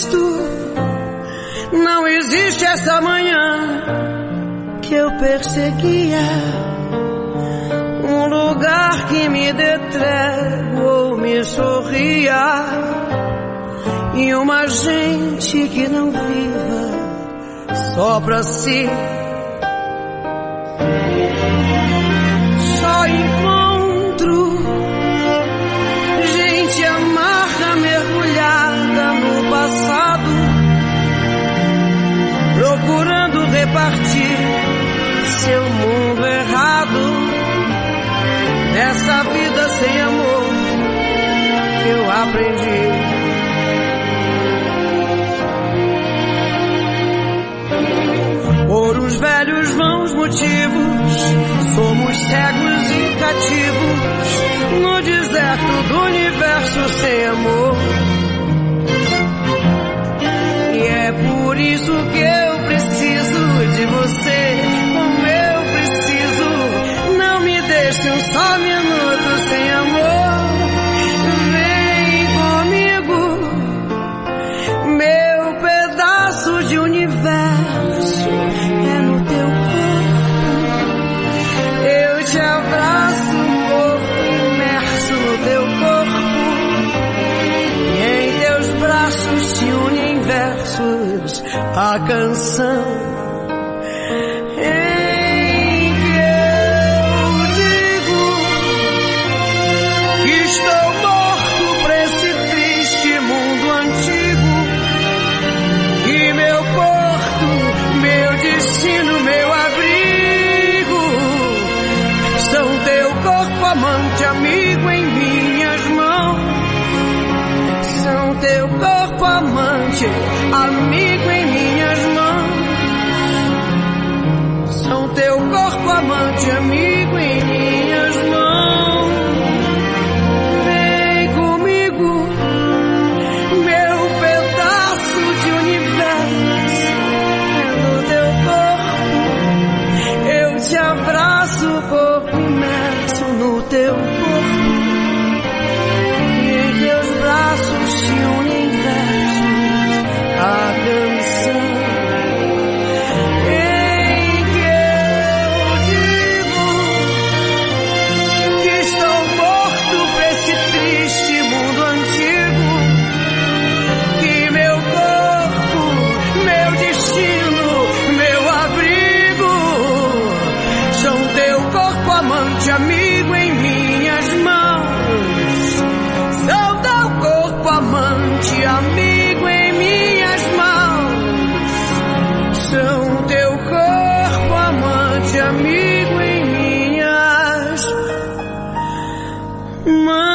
existo. Não existe essa manhã que eu perseguia, um lugar que me dê trégua ou me sorria, e uma gente que não viva só pra si. Só encontro gente amarga, mergulhada no passado, procurando repartir seu mundo errado. Nessa vida sem amor que eu aprendi. Por uns velhos vãos motivos, somos cegos e cativos no deserto do universo sem amor. E é por isso que eu preciso de você, como eu preciso. Não me deixe um só minuto sem amor. Vem comigo, meu pedaço de universo é no teu corpo. Eu te abraço, corpo imerso no teu corpo, e em teus braços se unem versos a canção. Amante, amigo em minhas mãos. São teu corpo amante, amigo em minhas mãos. São teu corpo amante, amigo em minhas mãos. Vem comigo, meu pedaço de universo é no teu corpo. Eu te abraço, corpo imerso no teu corpo, e em teus braços se unem versos a canção. Em que eu digo que estou morto pra esse triste mundo antigo, que meu corpo, meu destino, meu abrigo são teu corpo amante, amigo em minhas mãos. São teu corpo amante, amigo em minhas mãos. São teu corpo amante, amigo em minhas mãos.